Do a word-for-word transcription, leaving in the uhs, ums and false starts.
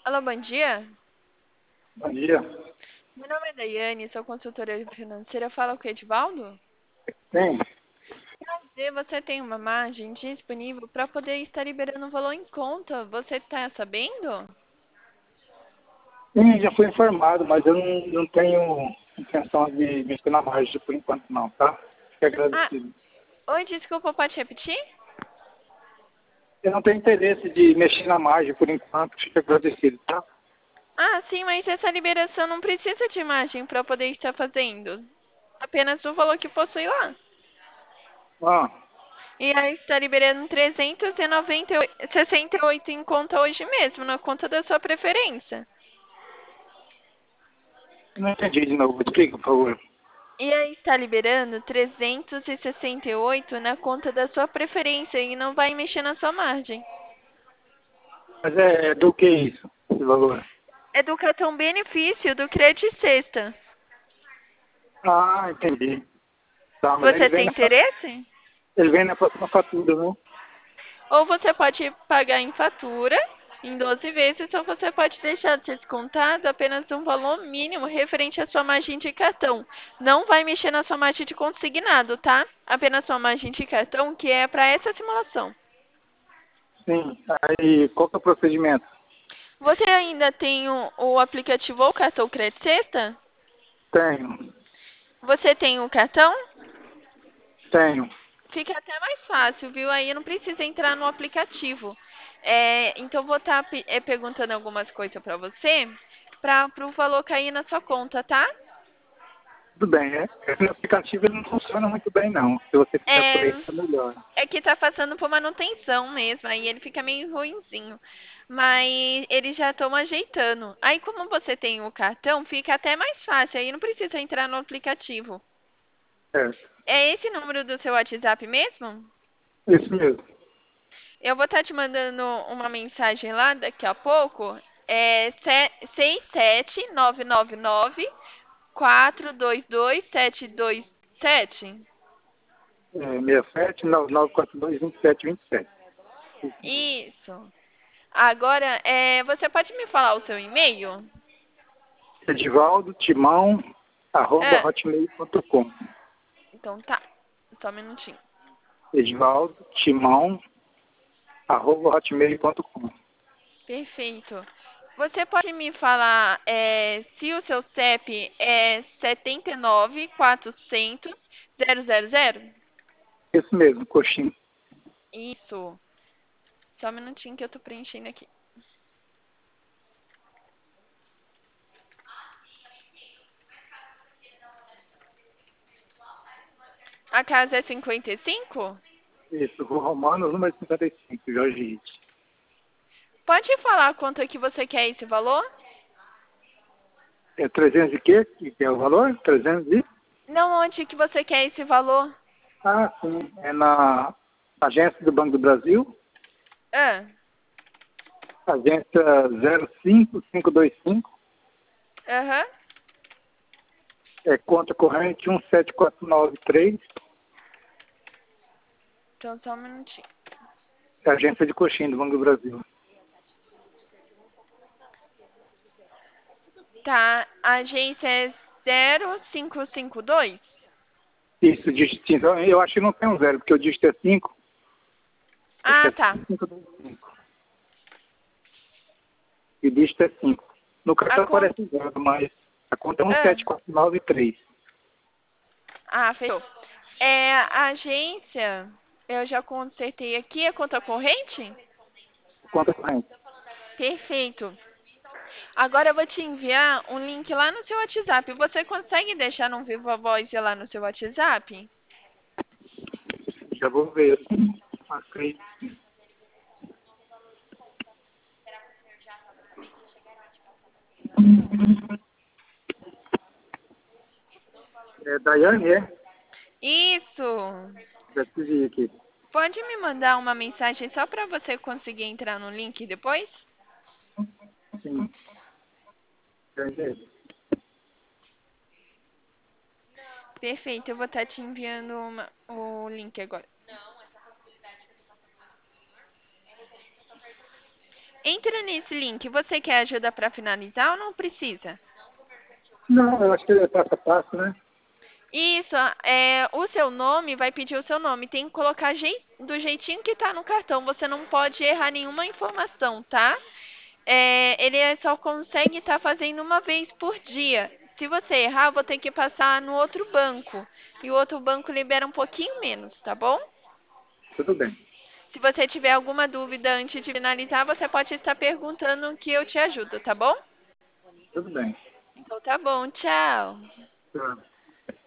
Alô, bom dia. Bom dia. Meu nome é Daiane, sou consultora financeira. Fala com o Edivaldo? Tem? Prazer, você tem uma margem disponível para poder estar liberando o valor em conta. Você está sabendo? Sim, já fui informado, mas eu não, não tenho intenção de mexer na margem por enquanto não, tá? Fico Ah, agradecido. oi, desculpa, pode repetir? Eu não tenho interesse de mexer na margem por enquanto, fico agradecido, tá? Ah, sim, mas essa liberação não precisa de margem para poder estar fazendo. Apenas o valor que possui lá. Ah, E aí está liberando trezentos e noventa e sessenta e oito em conta hoje mesmo, na conta da sua preferência. eu não entendi de novo, explica, por favor. E aí está liberando trezentos e sessenta e oito na conta da sua preferência e não vai mexer na sua margem. Mas é, é do que isso, esse valor? É do cartão benefício do Credit Sexta. Ah, entendi. Tá, mas ele Você vem tem na, fa- interesse? ele vem na próxima fatura, né? Ou você pode pagar em fatura em doze vezes, ou você pode deixar de ser descontado apenas um valor mínimo referente à sua margem de cartão. Não vai mexer na sua margem de consignado, tá? Apenas sua margem de cartão, que é para essa simulação. Sim. Aí, qual que é o procedimento? Você ainda tem o, o aplicativo ou cartão Credit Sexta? Tenho, Você tem o cartão? tenho. Fica até mais fácil, viu? Aí não precisa entrar no aplicativo. É, então vou estar perguntando algumas coisas para você, para o valor cair na sua conta, tá? Tudo bem, é? Esse aplicativo ele não funciona muito bem, não. Se você fizer É, por aí, fica melhor. é que tá passando por manutenção mesmo, aí ele fica meio ruinzinho. Mas eles já estão ajeitando. Aí como você tem o cartão, fica até mais fácil, aí não precisa entrar no aplicativo. Certo. É esse número do seu WhatsApp mesmo? Isso mesmo. Eu vou estar te mandando uma mensagem lá daqui a pouco. É seis sete nove nove nove quatro dois dois sete dois sete. É, sessenta e sete, nove nove quatro dois, vinte e sete, vinte e sete. Isso. Agora, é, você pode me falar o seu e-mail? Edivaldo Timão, arroba Ah, hotmail ponto com. então tá. Só um minutinho. Edivaldo Timão, arroba hotmail ponto com. Perfeito. Você pode me falar é, se o seu C E P é sete nove quatrocentos zero zero zero? Isso mesmo, coxinha. Isso. Só um minutinho que eu tô preenchendo aqui. A casa é cinquenta e cinco? Isso, Rua Romano, número cinquenta e cinco, Jorge Rite. Pode falar quanto é que você quer esse valor? É trezentos e quê? Que é o valor? trezentos e? Não, onde que você quer esse valor? Ah, sim. É na agência do Banco do Brasil, Ah, agência zero cinco cinco dois cinco, aham. é conta corrente um sete quatro nove três, Então só um minutinho. é a agência de coxinha do Banco do Brasil. Tá, a agência é zero cinco cinco dois? Isso, dígito, então, eu acho que não tem um zero, porque o dígito é cinco. Acho que Ah, é tá. cinco, cinco. E o dígito é cinco. No A cartão conta... aparece zero, mas a conta é Ah, um sete quatro nove três. ah, fechou. É, a agência, eu já consertei aqui a conta corrente? Conta corrente. Perfeito. Agora eu vou te enviar um link lá no seu WhatsApp. Você consegue deixar no Viva Voz lá no seu WhatsApp? Já vou ver. Ok. É Daiane, é? Isso. Já escrevi aqui. Pode me mandar uma mensagem só para você conseguir entrar no link depois? Sim. Já entendi. Perfeito, eu vou estar te enviando uma- o link agora. Entra nesse link. Você quer ajuda para finalizar ou não precisa? Não, eu acho que é passo a passo, né? Isso, é, o seu nome vai pedir o seu nome. Tem que colocar jei- do jeitinho que tá no cartão. Você não pode errar nenhuma informação, tá? É, ele é- só consegue estar fazendo uma vez por dia. Se você errar, eu vou ter que passar no outro banco. E o outro banco libera um pouquinho menos, tá bom? Tudo bem. Se você tiver alguma dúvida antes de finalizar, você pode estar perguntando que eu te ajudo, tá bom? Tudo bem. Então tá bom, tchau. Tá.